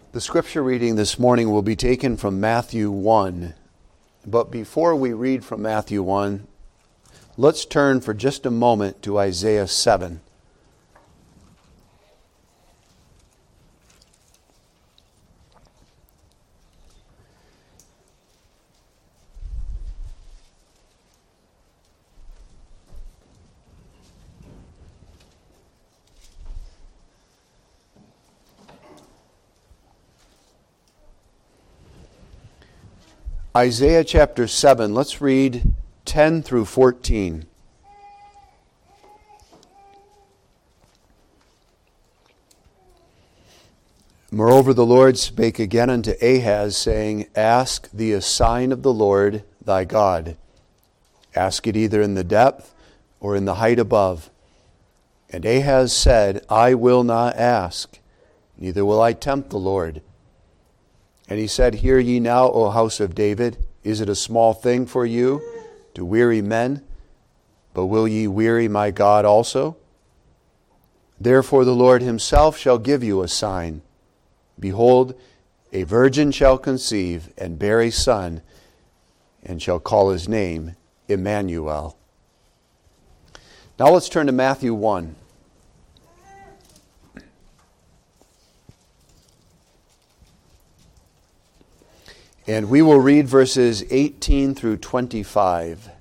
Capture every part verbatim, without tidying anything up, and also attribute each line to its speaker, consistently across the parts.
Speaker 1: The scripture reading this morning will be taken from Matthew one. But before we read from Matthew one, let's turn for just a moment to Isaiah seven. Isaiah chapter seven, let's read ten through fourteen. Moreover, the Lord spake again unto Ahaz, saying, Ask thee a sign of the Lord thy God. Ask it either in the depth or in the height above. And Ahaz said, I will not ask, neither will I tempt the Lord. And he said, Hear ye now, O house of David, is it a small thing for you to weary men? But will ye weary my God also? Therefore the Lord himself shall give you a sign. Behold, a virgin shall conceive and bear a son, and shall call his name Emmanuel. Now let's turn to Matthew one. And we will read verses eighteen through twenty-five.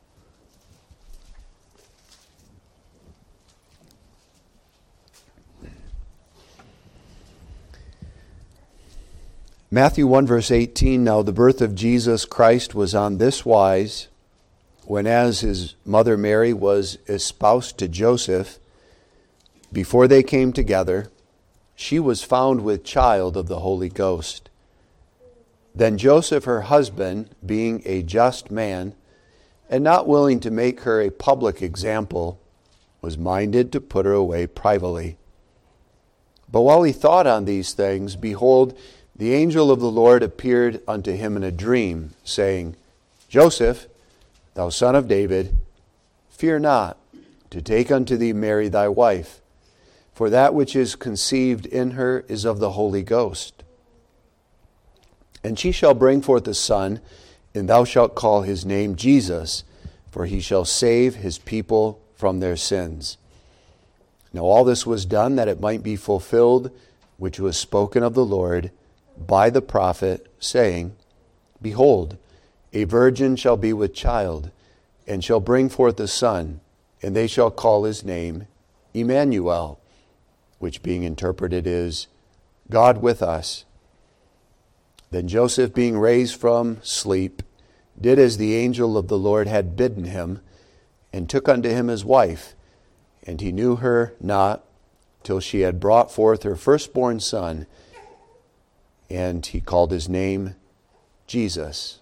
Speaker 1: Matthew one verse eighteen, Now the birth of Jesus Christ was on this wise, when as his mother Mary was espoused to Joseph, before they came together, she was found with child of the Holy Ghost. Then Joseph, her husband, being a just man, and not willing to make her a public example, was minded to put her away privately. But while he thought on these things, behold, the angel of the Lord appeared unto him in a dream, saying, Joseph, thou son of David, fear not to take unto thee Mary thy wife, for that which is conceived in her is of the Holy Ghost. And she shall bring forth a son, and thou shalt call his name Jesus, for he shall save his people from their sins. Now all this was done that it might be fulfilled, which was spoken of the Lord by the prophet, saying, Behold, a virgin shall be with child, and shall bring forth a son, and they shall call his name Emmanuel, which being interpreted is, God with us. Then Joseph, being raised from sleep, did as the angel of the Lord had bidden him, and took unto him his wife. And he knew her not till she had brought forth her firstborn son, and he called his name Jesus.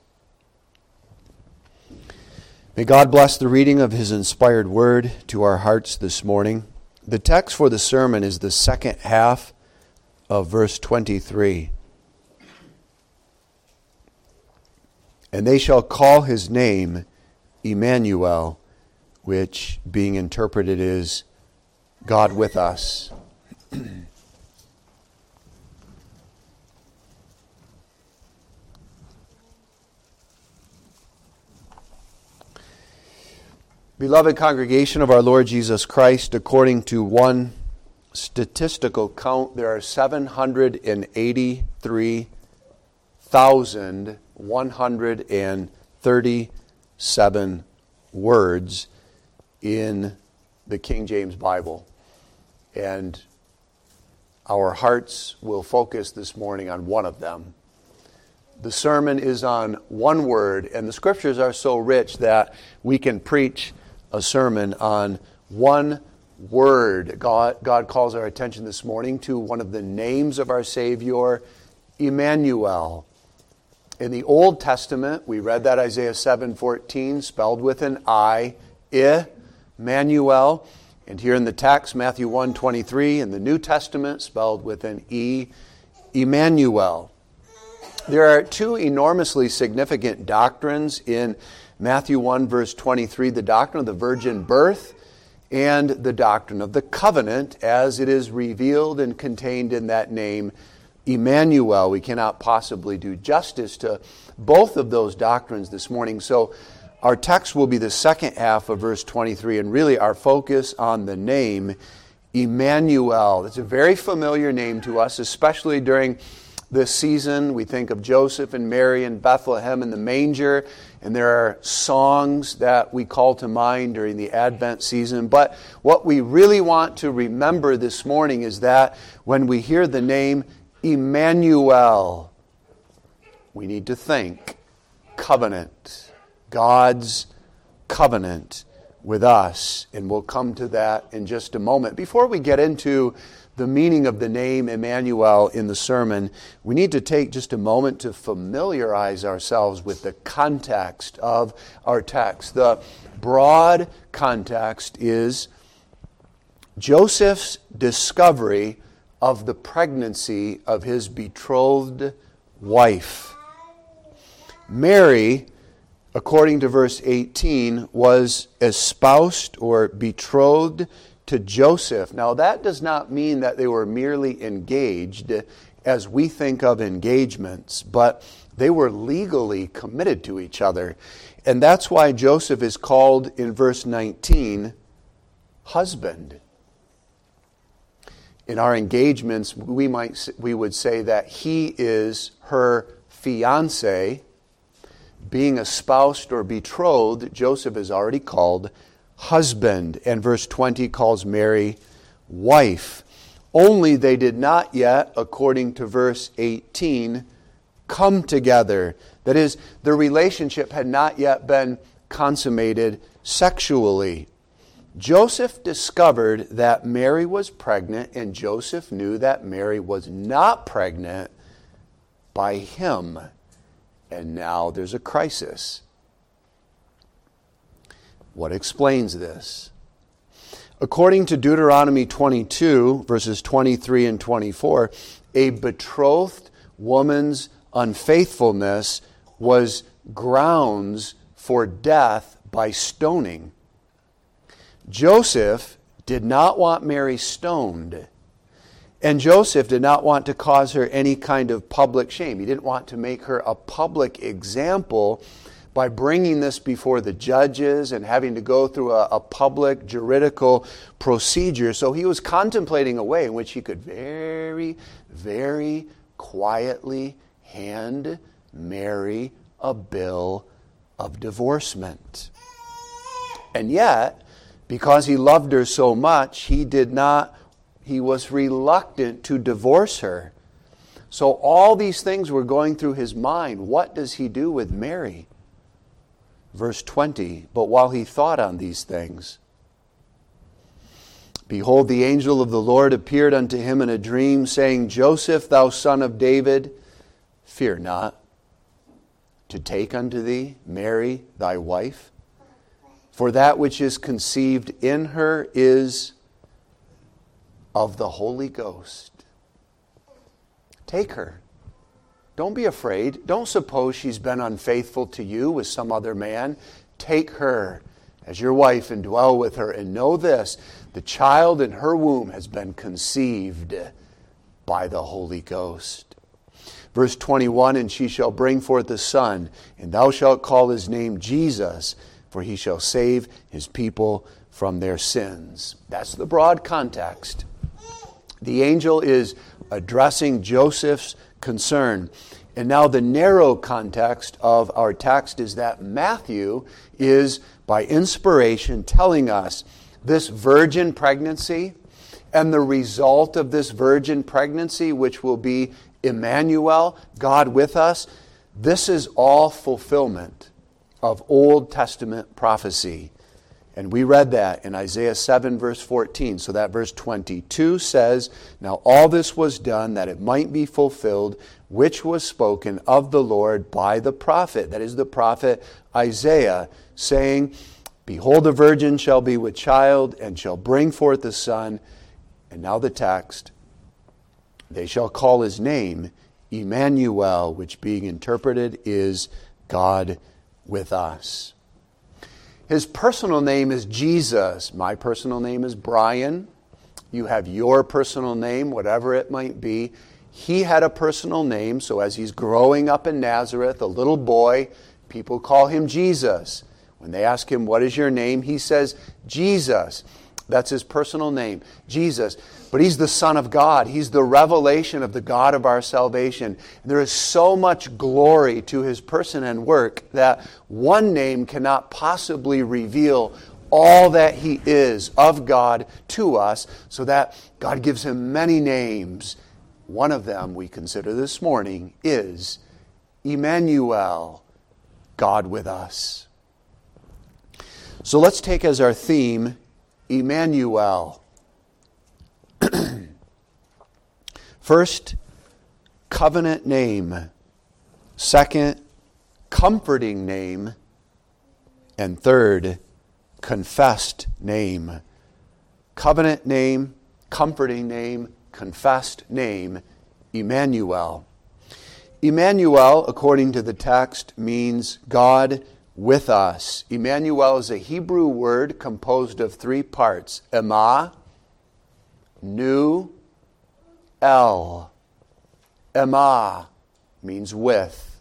Speaker 1: May God bless the reading of his inspired word to our hearts this morning. The text for the sermon is the second half of verse twenty-three. And they shall call his name Emmanuel, which being interpreted is God with us. Beloved congregation of our Lord Jesus Christ, according to one statistical count, there are seven hundred eighty-three thousand one hundred thirty-seven words in the King James Bible. And our hearts will focus this morning on one of them. The sermon is on one word, and the scriptures are so rich that we can preach a sermon on one word. God, God calls our attention this morning to one of the names of our Savior, Emmanuel. In the Old Testament, we read that Isaiah seven fourteen, spelled with an I, Emmanuel. And here in the text, Matthew one twenty-three, in the New Testament, spelled with an E, Emmanuel. There are two enormously significant doctrines in Matthew one, verse twenty-three, the doctrine of the virgin birth and the doctrine of the covenant as it is revealed and contained in that name, Emmanuel. We cannot possibly do justice to both of those doctrines this morning. So our text will be the second half of verse twenty-three, and really our focus on the name Emmanuel. It's a very familiar name to us, especially during this season. We think of Joseph and Mary in Bethlehem in the manger, and there are songs that we call to mind during the Advent season. But what we really want to remember this morning is that when we hear the name Emmanuel, we need to think covenant, God's covenant with us, and we'll come to that in just a moment. Before we get into the meaning of the name Emmanuel in the sermon, we need to take just a moment to familiarize ourselves with the context of our text. The broad context is Joseph's discovery of the pregnancy of his betrothed wife. Mary, according to verse eighteen, was espoused or betrothed to Joseph. Now, that does not mean that they were merely engaged as we think of engagements, but they were legally committed to each other. And that's why Joseph is called in verse nineteen, husband. In our engagements, we might we would say that he is her fiancé. Being espoused or betrothed, Joseph is already called husband, and verse twenty calls Mary wife. Only they did not yet, according to verse eighteen, come together. That is, the relationship had not yet been consummated sexually. Joseph discovered that Mary was pregnant, and Joseph knew that Mary was not pregnant by him. And now there's a crisis. What explains this? According to Deuteronomy twenty-two, verses twenty-three and twenty-four, a betrothed woman's unfaithfulness was grounds for death by stoning. Joseph did not want Mary stoned, and Joseph did not want to cause her any kind of public shame. He didn't want to make her a public example by bringing this before the judges and having to go through a, a public juridical procedure. So he was contemplating a way in which he could very, very quietly hand Mary a bill of divorcement. And yet, because he loved her so much, he did not, he was reluctant to divorce her. So all these things were going through his mind. What does he do with Mary? Verse twenty, but while he thought on these things, behold, the angel of the Lord appeared unto him in a dream, saying, Joseph, thou son of David, fear not to take unto thee Mary thy wife, for that which is conceived in her is of the Holy Ghost. Take her. Don't be afraid. Don't suppose she's been unfaithful to you with some other man. Take her as your wife and dwell with her. And know this, the child in her womb has been conceived by the Holy Ghost. Verse twenty-one, and she shall bring forth a son, and thou shalt call his name Jesus, for he shall save his people from their sins. That's the broad context. The angel is addressing Joseph's concern. And now the narrow context of our text is that Matthew is, by inspiration, telling us this virgin pregnancy and the result of this virgin pregnancy, which will be Emmanuel, God with us. This is all fulfillment of Old Testament prophecy. And we read that in Isaiah seven, verse fourteen. So that verse twenty-two says, now all this was done that it might be fulfilled, which was spoken of the Lord by the prophet. That is the prophet Isaiah, saying, behold, a virgin shall be with child, and shall bring forth a son. And now the text, they shall call his name Emmanuel, which being interpreted is God with us. His personal name is Jesus. My personal name is Brian. You have your personal name, whatever it might be. he had a personal name, so as he's growing up in Nazareth, a little boy, people call him Jesus. When they ask him, what is your name? He says, Jesus. That's his personal name, Jesus. But he's the Son of God. He's the revelation of the God of our salvation. There is so much glory to his person and work that one name cannot possibly reveal all that he is of God to us, so that God gives him many names. One of them we consider this morning is Emmanuel, God with us. So let's take as our theme Emmanuel. First, covenant name. Second, comforting name. And third, confessed name. Covenant name, comforting name, confessed name, Emmanuel. Emmanuel, according to the text, means God with us. Emmanuel is a Hebrew word composed of three parts. Emma, Nu, El. Emma means with.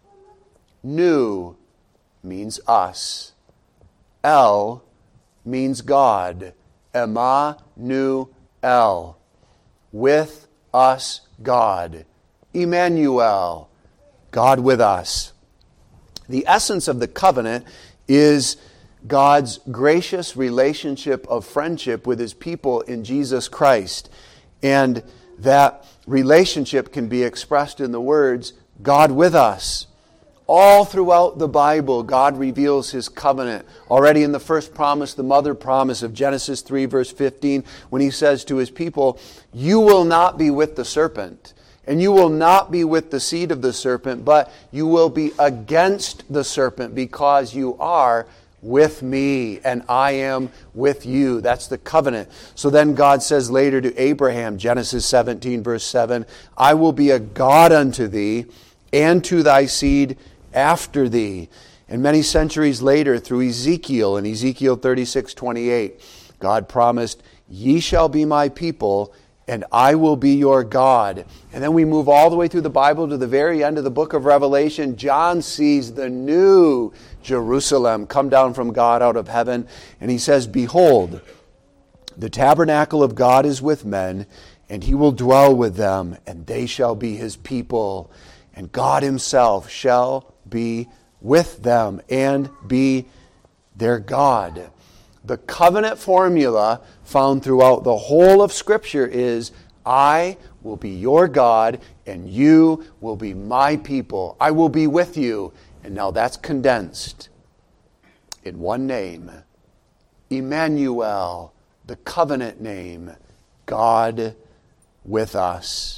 Speaker 1: Nu means us. El means God. Emma, Nu, El. With us, God. Emmanuel, God with us. The essence of the covenant is God's gracious relationship of friendship with his people in Jesus Christ. And that relationship can be expressed in the words, God with us. All throughout the Bible, God reveals his covenant. Already in the first promise, the mother promise of Genesis three, verse fifteen, when he says to his people, you will not be with the serpent, and you will not be with the seed of the serpent, but you will be against the serpent, because you are with me, and I am with you. That's the covenant. So then God says later to Abraham, Genesis seventeen, verse seven, I will be a God unto thee, and to thy seed after thee. And many centuries later, through Ezekiel, in Ezekiel thirty-six, twenty-eight, God promised, ye shall be my people, and I will be your God. And then we move all the way through the Bible to the very end of the book of Revelation. John sees the new Jerusalem come down from God out of heaven. And he says, behold, the tabernacle of God is with men, and he will dwell with them, and they shall be his people. And God himself shall be with them and be their God. The covenant formula found throughout the whole of Scripture is, I will be your God and you will be my people. I will be with you. And now that's condensed in one name. Emmanuel, the covenant name, God with us.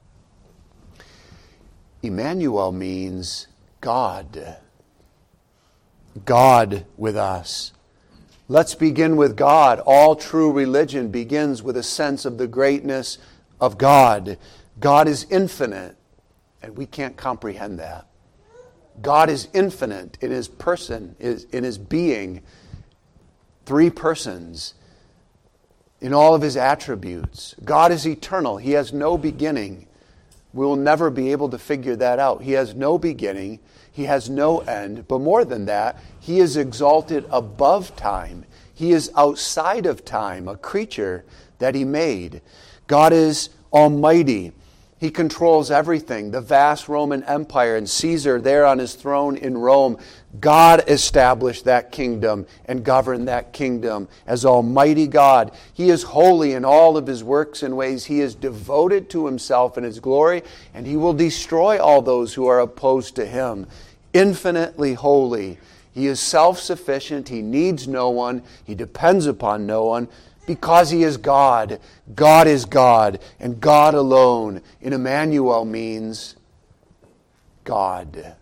Speaker 1: Emmanuel means God. God with us. Let's begin with God. All true religion begins with a sense of the greatness of God. God is infinite, and we can't comprehend that. God is infinite in his person, in his being. Three persons in all of his attributes. God is eternal. He has no beginning. We will never be able to figure that out. He has no beginning. He has no end. But more than that, he is exalted above time. He is outside of time, a creature that he made. God is almighty. He controls everything. The vast Roman Empire and Caesar there on his throne in Rome. God established that kingdom and governed that kingdom as Almighty God. He is holy in all of his works and ways. He is devoted to himself and his glory, and he will destroy all those who are opposed to him. Infinitely holy. He is self-sufficient. He needs no one. He depends upon no one. Because he is God. God is God, and God alone. In Emmanuel means God.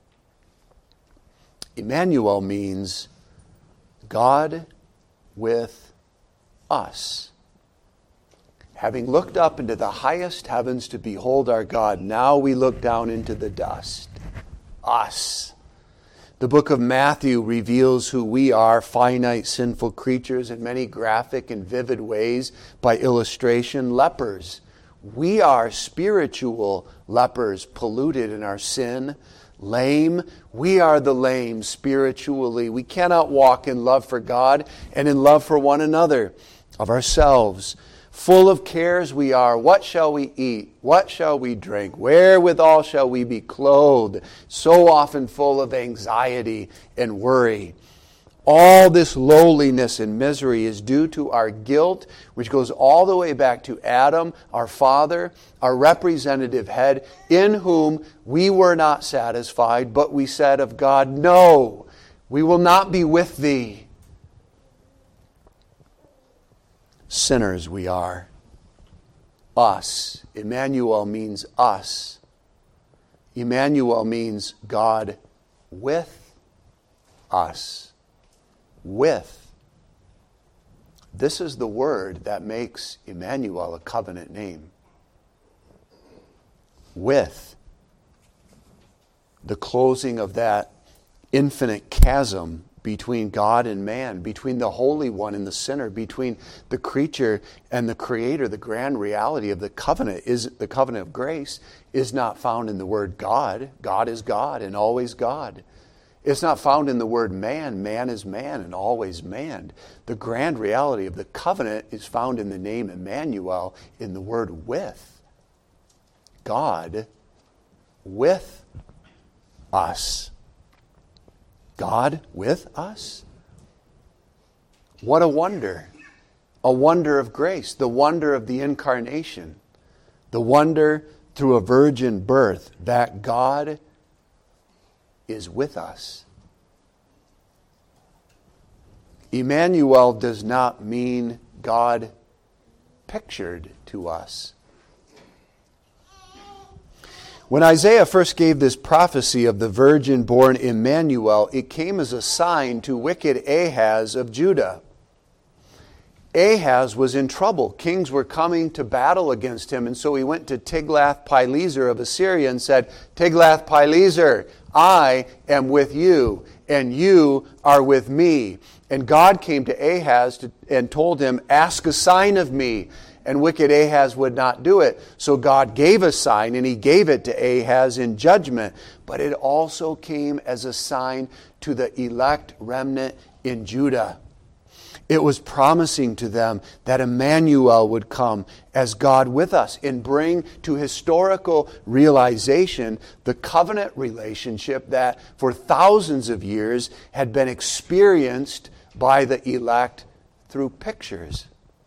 Speaker 1: Emmanuel means God with us. Having looked up into the highest heavens to behold our God, now we look down into the dust. Us. The book of Matthew reveals who we are, finite, sinful creatures, in many graphic and vivid ways by illustration. Lepers. We are spiritual lepers, polluted in our sin, lame. We are the lame spiritually. We cannot walk in love for God and in love for one another, of ourselves. Full of cares we are. What shall we eat? What shall we drink? Wherewithal shall we be clothed? So often full of anxiety and worry. All this lowliness and misery is due to our guilt, which goes all the way back to Adam, our father, our representative head, in whom we were not satisfied, but we said of God, no, we will not be with thee. Sinners we are. Us. Emmanuel means us. Emmanuel means God with us. With. This is the word that makes Emmanuel a covenant name. With. The closing of that infinite chasm between God and man, between the Holy One and the sinner, between the creature and the Creator. The grand reality of the covenant is the covenant of grace is not found in the word God. God is God and always God. It's not found in the word man. Man is man and always man. The grand reality of the covenant is found in the name Emmanuel, in the word with. God with us. God with us? What a wonder. A wonder of grace. The wonder of the incarnation. The wonder through a virgin birth that God is with us. Emmanuel does not mean God pictured to us. When Isaiah first gave this prophecy of the virgin born Emmanuel, it came as a sign to wicked Ahaz of Judah. Ahaz was in trouble. Kings were coming to battle against him, and so he went to Tiglath-Pileser of Assyria and said, Tiglath-Pileser, I am with you, and you are with me. And God came to Ahaz to, and told him, ask a sign of me. And wicked Ahaz would not do it. So God gave a sign, and he gave it to Ahaz in judgment. But it also came as a sign to the elect remnant in Judah. It was promising to them that Emmanuel would come as God with us and bring to historical realization the covenant relationship that for thousands of years had been experienced by the elect through pictures.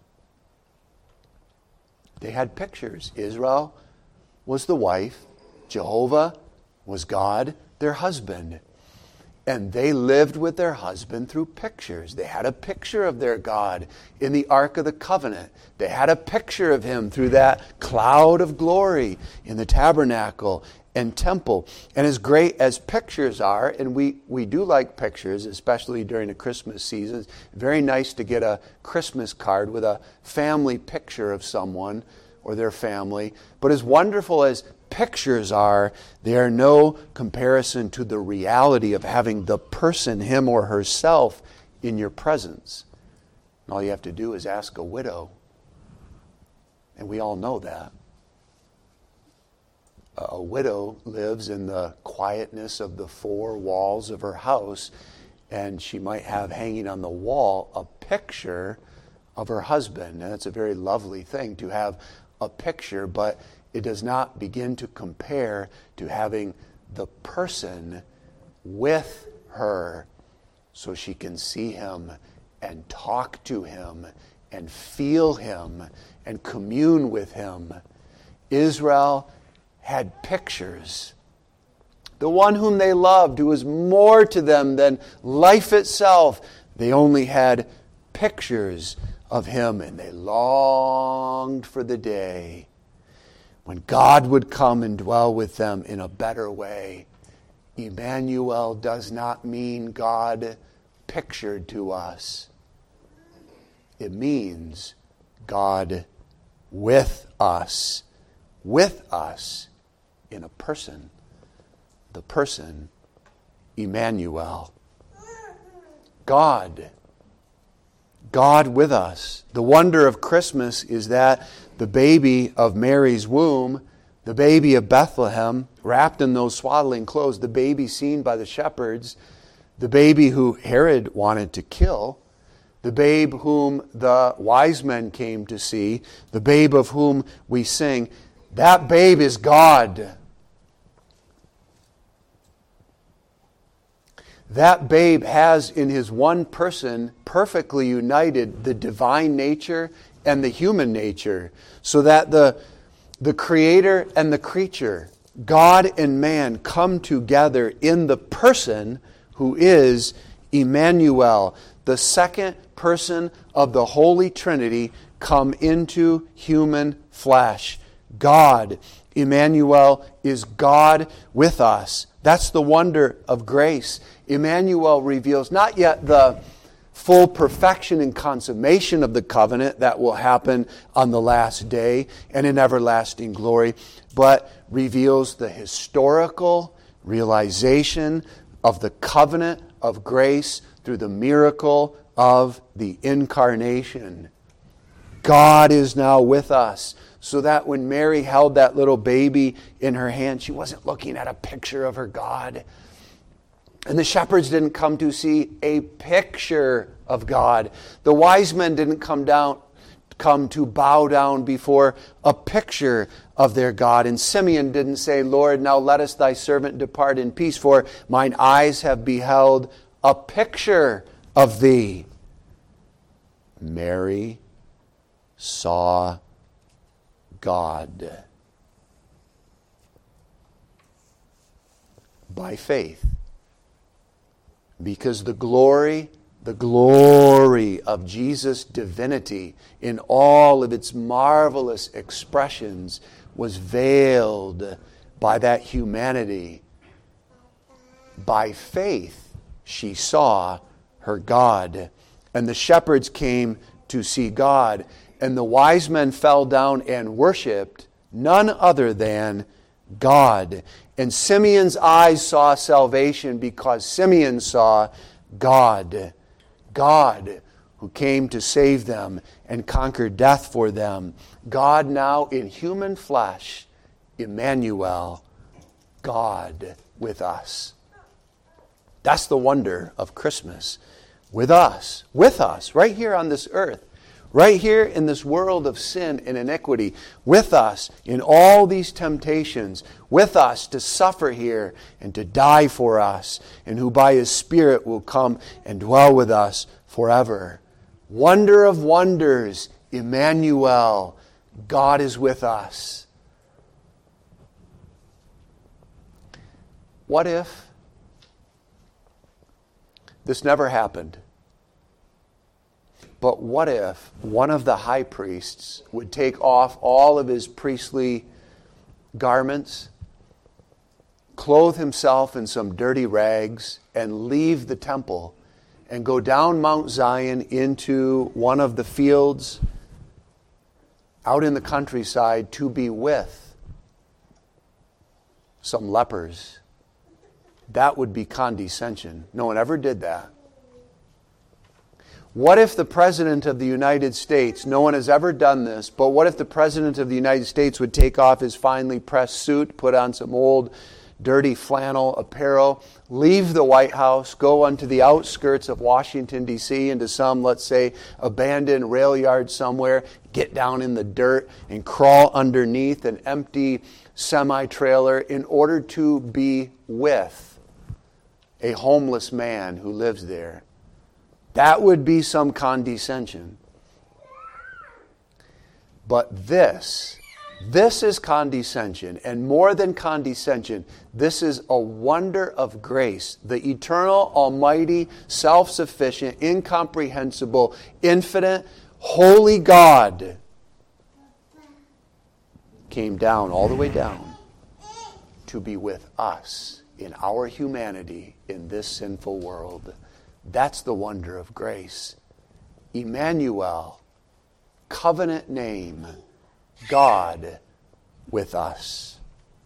Speaker 1: They had pictures. Israel was the wife. Jehovah was God, their husband. And they lived with their husband through pictures. They had a picture of their God in the Ark of the Covenant. They had a picture of him through that cloud of glory in the tabernacle and temple. And as great as pictures are, and we, we do like pictures, especially during the Christmas season, it's very nice to get a Christmas card with a family picture of someone or their family. But as wonderful as pictures are, they are no comparison to the reality of having the person, him or herself, in your presence. And all you have to do is ask a widow. And we all know that. A widow lives in the quietness of the four walls of her house, and she might have hanging on the wall a picture of her husband. And it's a very lovely thing to have a picture, but it does not begin to compare to having the person with her so she can see him and talk to him and feel him and commune with him. Israel had pictures. The one whom they loved, who was more to them than life itself, they only had pictures of him, and they longed for the day when God would come and dwell with them in a better way. Emmanuel does not mean God pictured to us. It means God with us, with us in a person. The person, Emmanuel. God. God with us. The wonder of Christmas is that the baby of Mary's womb, the baby of Bethlehem, wrapped in those swaddling clothes, the baby seen by the shepherds, the baby who Herod wanted to kill, the babe whom the wise men came to see, the babe of whom we sing, that babe is God. That babe has in his one person perfectly united the divine nature and the human nature, so that the, the creator and the creature, God and man, come together in the person who is Emmanuel, the second person of the Holy Trinity come into human flesh. God, Emmanuel, is God with us. That's the wonder of grace. Emmanuel reveals not yet the full perfection and consummation of the covenant that will happen on the last day and in everlasting glory, but reveals the historical realization of the covenant of grace through the miracle of the incarnation. God is now with us, so that when Mary held that little baby in her hand, she wasn't looking at a picture of her God. And the shepherds didn't come to see a picture of God. The wise men didn't come down, come to bow down before a picture of their God. And Simeon didn't say, Lord, now lettest thy servant depart in peace, for mine eyes have beheld a picture of thee. Mary saw God by faith, because the glory, the glory of Jesus' divinity in all of its marvelous expressions was veiled by that humanity. By faith, she saw her God. And the shepherds came to see God. And the wise men fell down and worshipped none other than God. And Simeon's eyes saw salvation because Simeon saw God. God who came to save them and conquer death for them. God now in human flesh, Emmanuel, God with us. That's the wonder of Christmas. With us, with us, right here on this earth. Right here in this world of sin and iniquity, with us in all these temptations, with us to suffer here and to die for us, and who by His Spirit will come and dwell with us forever. Wonder of wonders, Emmanuel, God is with us. What if this never happened? But what if one of the high priests would take off all of his priestly garments, clothe himself in some dirty rags, and leave the temple and go down Mount Zion into one of the fields out in the countryside to be with some lepers? That would be condescension. No one ever did that. What if the President of the United States, no one has ever done this, but what if the President of the United States would take off his finely pressed suit, put on some old dirty flannel apparel, leave the White House, go onto the outskirts of Washington, D C, into some, let's say, abandoned rail yard somewhere, get down in the dirt and crawl underneath an empty semi-trailer in order to be with a homeless man who lives there? That would be some condescension. But this, this is condescension, and more than condescension, this is a wonder of grace. The eternal, almighty, self-sufficient, incomprehensible, infinite, holy God came down, all the way down, to be with us in our humanity in this sinful world. That's the wonder of grace. Emmanuel, covenant name, God with us.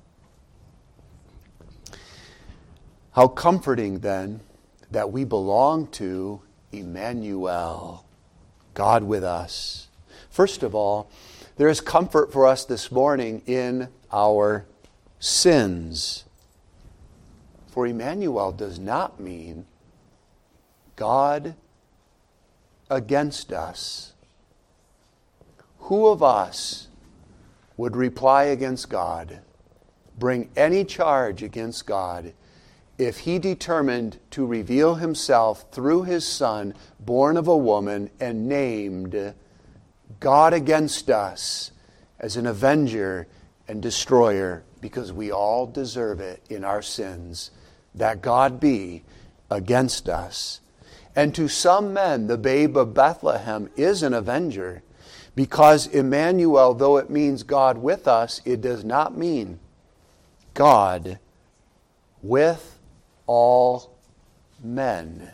Speaker 1: How comforting then that we belong to Emmanuel, God with us. First of all, There is comfort for us this morning in our sins. For Emmanuel does not mean God against us. Who of us would reply against God, bring any charge against God, if he determined to reveal himself through his Son, born of a woman and named God against us as an avenger and destroyer, because we all deserve it in our sins, that God be against us? And to some men, the babe of Bethlehem is an avenger, because Emmanuel, though it means God with us, it does not mean God with all men.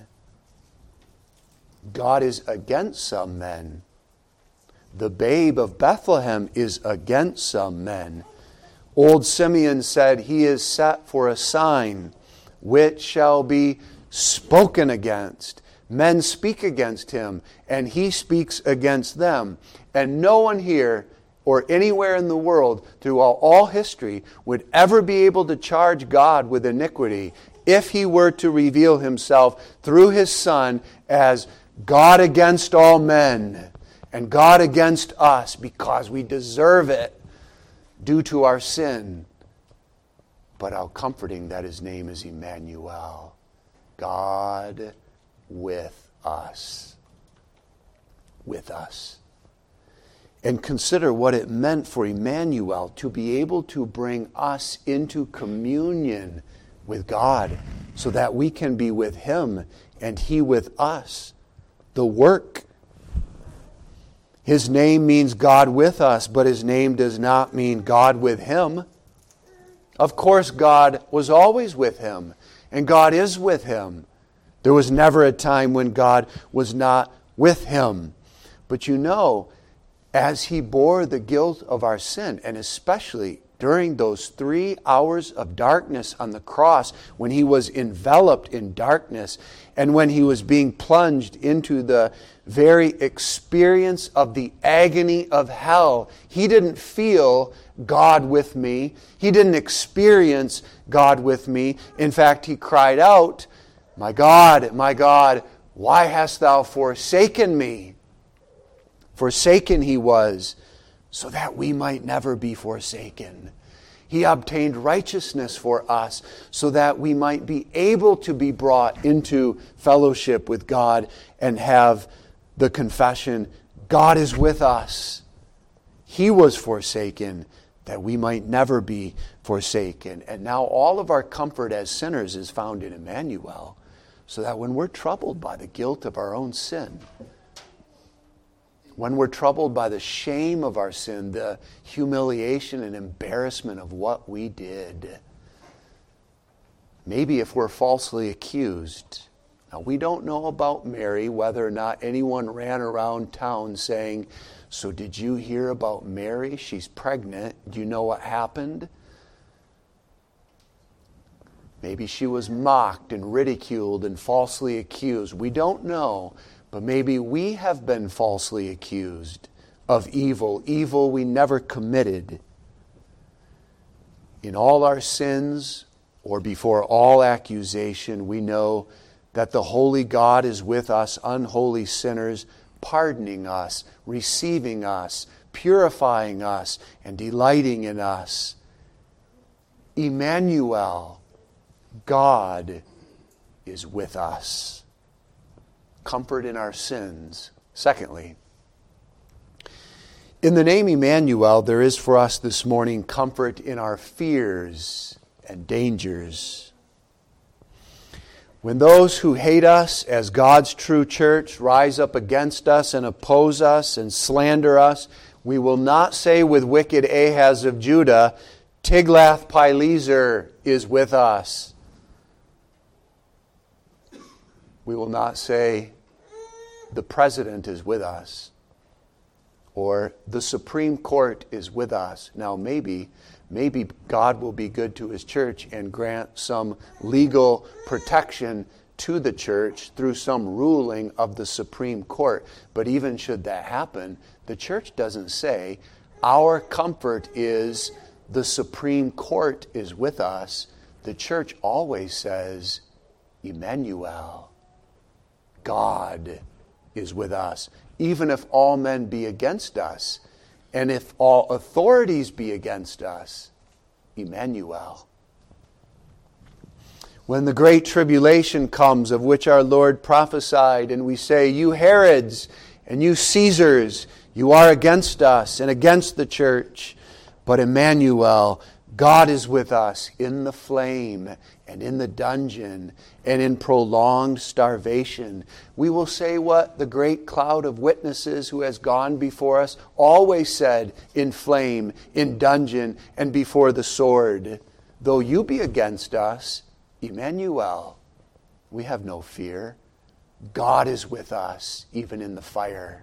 Speaker 1: God is against some men. The babe of Bethlehem is against some men. Old Simeon said, he is set for a sign which shall be spoken against. Men speak against him, and he speaks against them. And no one here or anywhere in the world throughout all history would ever be able to charge God with iniquity if he were to reveal himself through his Son as God against all men and God against us, because we deserve it due to our sin. But how comforting that his name is Emmanuel, God with us. With us. And consider what it meant for Emmanuel to be able to bring us into communion with God so that we can be with him and he with us. The work. His name means God with us, but his name does not mean God with him. Of course, God was always with him, and God is with him. There was never a time when God was not with him. But you know, as he bore the guilt of our sin, and especially during those three hours of darkness on the cross, when he was enveloped in darkness, and when he was being plunged into the very experience of the agony of hell, he didn't feel God with me. He didn't experience God with me. In fact, he cried out, "My God, my God, why hast thou forsaken me?" Forsaken he was, so that we might never be forsaken. He obtained righteousness for us, so that we might be able to be brought into fellowship with God and have the confession, God is with us. He was forsaken, that we might never be forsaken. And now all of our comfort as sinners is found in Emmanuel, so that when we're troubled by the guilt of our own sin, when we're troubled by the shame of our sin, the humiliation and embarrassment of what we did, maybe if we're falsely accused. Now, we don't know about Mary, whether or not anyone ran around town saying, "So did you hear about Mary? She's pregnant. Do you know what happened?" Maybe she was mocked and ridiculed and falsely accused. We don't know. But maybe we have been falsely accused of evil, evil we never committed. In all our sins, or before all accusation, we know that the holy God is with us, unholy sinners, pardoning us, receiving us, purifying us, and delighting in us. Emmanuel, God is with us. Comfort in our sins. Secondly, in the name Emmanuel, there is for us this morning comfort in our fears and dangers. When those who hate us as God's true church rise up against us and oppose us and slander us, we will not say with wicked Ahaz of Judah, Tiglath-Pileser is with us. We will not say, the president is with us, or the Supreme Court is with us. Now maybe, maybe God will be good to his church and grant some legal protection to the church through some ruling of the Supreme Court. But even should that happen, the church doesn't say, Our comfort is the Supreme Court is with us. The church always says, Emmanuel, God is with us. Even if all men be against us, and if all authorities be against us, Emmanuel. When the great tribulation comes, of which our Lord prophesied, and we say, you Herods and you Caesars, you are against us and against the church. But Emmanuel, God is with us in the flame and in the dungeon and in prolonged starvation. We will say what the great cloud of witnesses who has gone before us always said in flame, in dungeon, and before the sword. Though you be against us, Emmanuel, we have no fear. God is with us, even in the fire.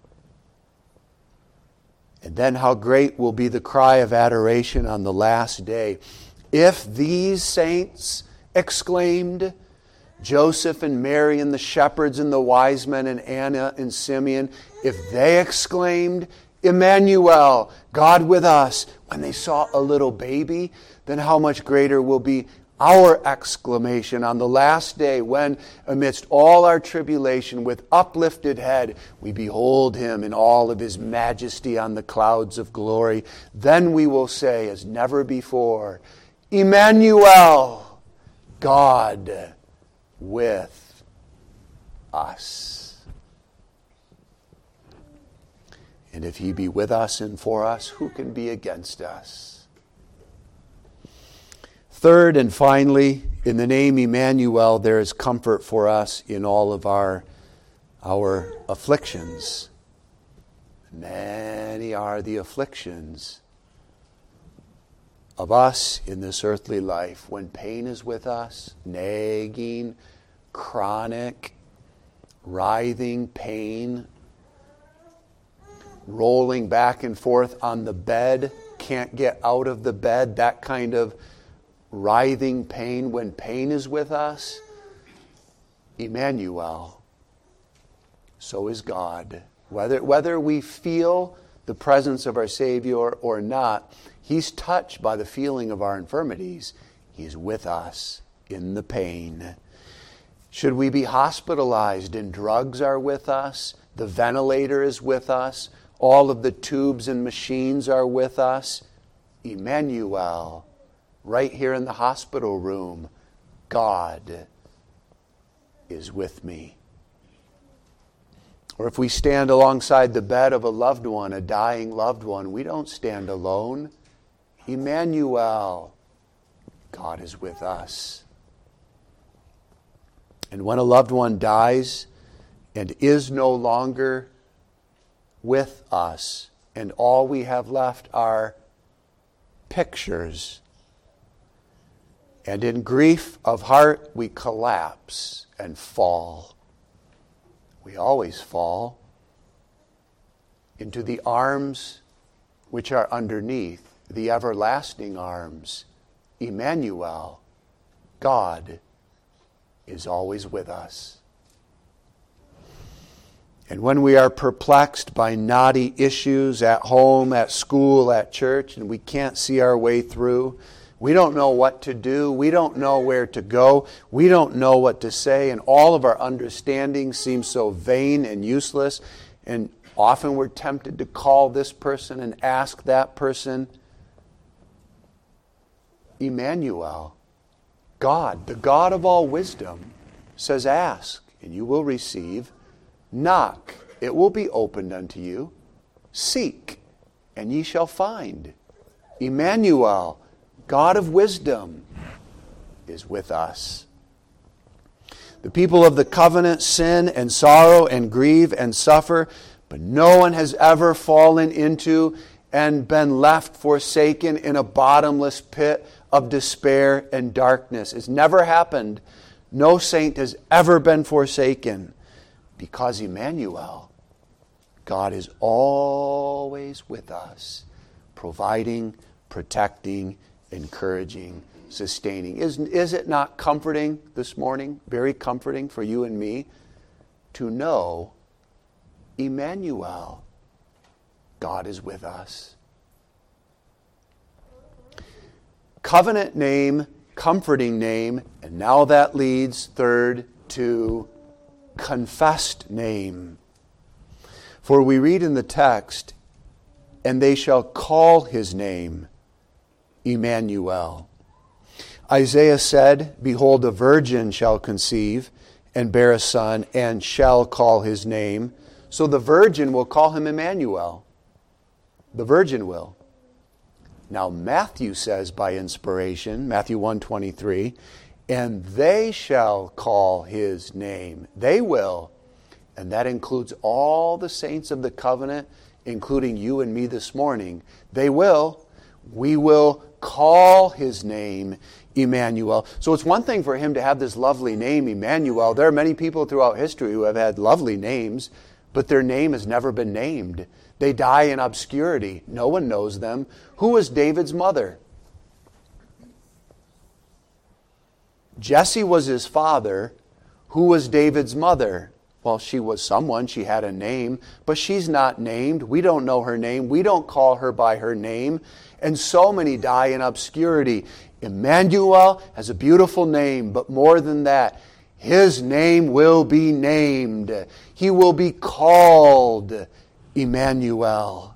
Speaker 1: And then how great will be the cry of adoration on the last day. If these saints exclaimed, Joseph and Mary and the shepherds and the wise men and Anna and Simeon, if they exclaimed, Emmanuel, God with us, when they saw a little baby, then how much greater will be our exclamation on the last day when, amidst all our tribulation, with uplifted head, we behold him in all of his majesty on the clouds of glory. Then we will say, as never before, Emmanuel, God with us. And if he be with us and for us, who can be against us? Third and finally, in the name Emmanuel, there is comfort for us in all of our, our afflictions. Many are the afflictions of us in this earthly life. When pain is with us, nagging, chronic, writhing pain, rolling back and forth on the bed, can't get out of the bed, that kind of writhing pain. When pain is with us, Emmanuel, so is God. Whether, whether we feel the presence of our Savior or not, he's touched by the feeling of our infirmities. He's with us in the pain. Should we be hospitalized and drugs are with us, the ventilator is with us, all of the tubes and machines are with us, Emmanuel, right here in the hospital room, God is with me. Or if we stand alongside the bed of a loved one, a dying loved one, we don't stand alone. Emmanuel, God is with us. And when a loved one dies and is no longer with us, and all we have left are pictures, and in grief of heart, we collapse and fall. We always fall into the arms which are underneath, the everlasting arms. Emmanuel, God is always with us. And when we are perplexed by knotty issues at home, at school, at church, and we can't see our way through, we don't know what to do. We don't know where to go. We don't know what to say. And all of our understanding seems so vain and useless. And often we're tempted to call this person and ask that person. Emmanuel, God, the God of all wisdom, says, ask and you will receive. Knock, it will be opened unto you. Seek, and ye shall find. Emmanuel, God of wisdom, is with us. The people of the covenant sin and sorrow and grieve and suffer, but no one has ever fallen into and been left forsaken in a bottomless pit of despair and darkness. It's never happened. No saint has ever been forsaken, because Emmanuel, God is always with us, providing, protecting, encouraging, sustaining. Is, is it not comforting this morning, very comforting for you and me, to know Emmanuel, God is with us. Covenant name, comforting name, and now that leads, third, to confessed name. For we read in the text, and they shall call his name Emmanuel. Isaiah said, behold, a virgin shall conceive and bear a son, and shall call his name. So the virgin will call him Emmanuel. The virgin will. Now Matthew says by inspiration, Matthew one twenty-three, and they shall call his name. They will. And that includes all the saints of the covenant, including you and me this morning. They will. We will call his name Emmanuel. So it's one thing for him to have this lovely name, Emmanuel. There are many people throughout history who have had lovely names, but their name has never been named. They die in obscurity. No one knows them. Who was David's mother? Jesse was his father. Who was David's mother? Well, she was someone. She had a name, but she's not named. We don't know her name. We don't call her by her name. And so many die in obscurity. Emmanuel has a beautiful name, but more than that, his name will be named. He will be called Emmanuel.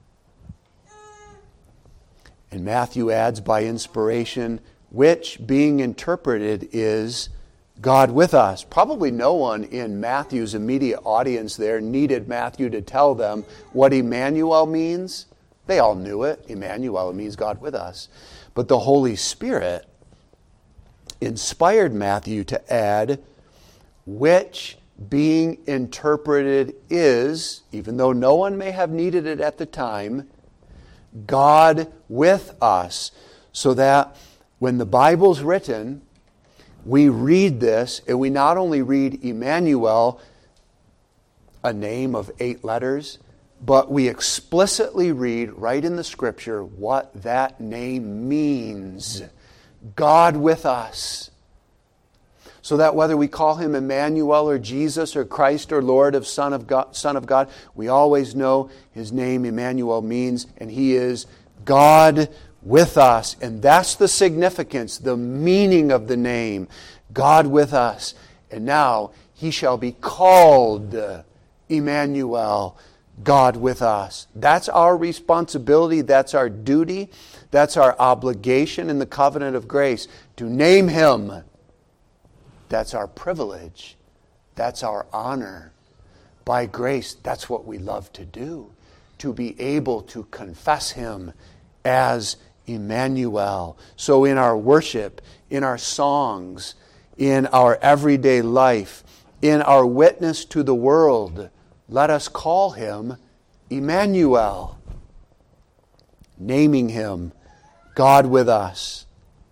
Speaker 1: And Matthew adds by inspiration, which being interpreted is God with us. Probably no one in Matthew's immediate audience there needed Matthew to tell them what Emmanuel means. They all knew it. Emmanuel means God with us. But the Holy Spirit inspired Matthew to add, which being interpreted is, even though no one may have needed it at the time, God with us. So that when the Bible's written, we read this, and we not only read Emmanuel, a name of eight letters, but we explicitly read right in the Scripture what that name means. God with us. So that whether we call him Emmanuel or Jesus or Christ or Lord of Son of God, Son of God, we always know his name Emmanuel means, and he is God with us. And that's the significance, the meaning of the name, God with us. And now he shall be called Emmanuel, God with us. That's our responsibility. That's our duty. That's our obligation in the covenant of grace, to name him. That's our privilege. That's our honor. By grace, that's what we love to do, to be able to confess him as Emmanuel. So in our worship, in our songs, in our everyday life, in our witness to the world, let us call him Emmanuel, naming him God with us.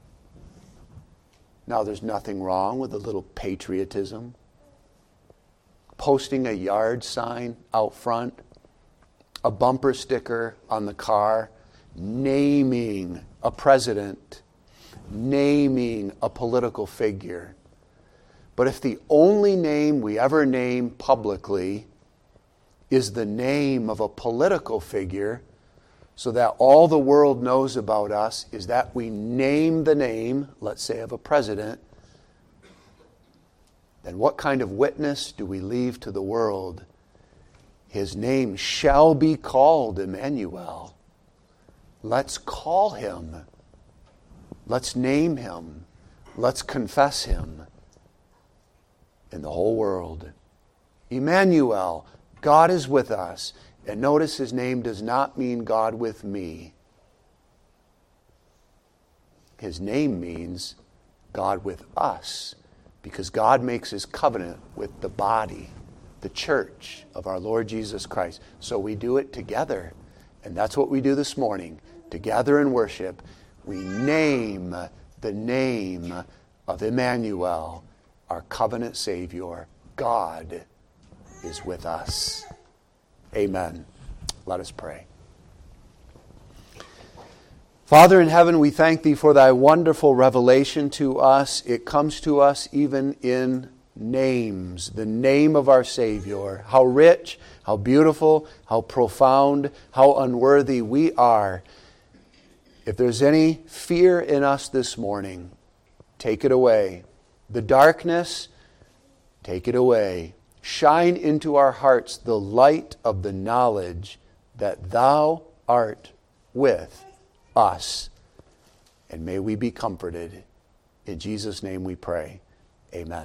Speaker 1: Now, there's nothing wrong with a little patriotism. Posting a yard sign out front, a bumper sticker on the car, naming a president, naming a political figure. But if the only name we ever name publicly is the name of a political figure, so that all the world knows about us is that we name the name, let's say, of a president, then what kind of witness do we leave to the world? His name shall be called Emmanuel. Let's call him. Let's name him. Let's confess him in the whole world. Emmanuel, God is with us. And notice his name does not mean God with me. His name means God with us, because God makes his covenant with the body, the church of our Lord Jesus Christ. So we do it together. And that's what we do this morning. Together in worship, we name the name of Emmanuel, our covenant Savior. God is with us. Amen. Let us pray. Father in heaven, we thank thee for thy wonderful revelation to us. It comes to us even in names, the name of our Savior. How rich, how beautiful, how profound, how unworthy we are. If there's any fear in us this morning, take it away. The darkness, take it away. Shine into our hearts the light of the knowledge that Thou art with us. And may we be comforted. In Jesus' name we pray. Amen.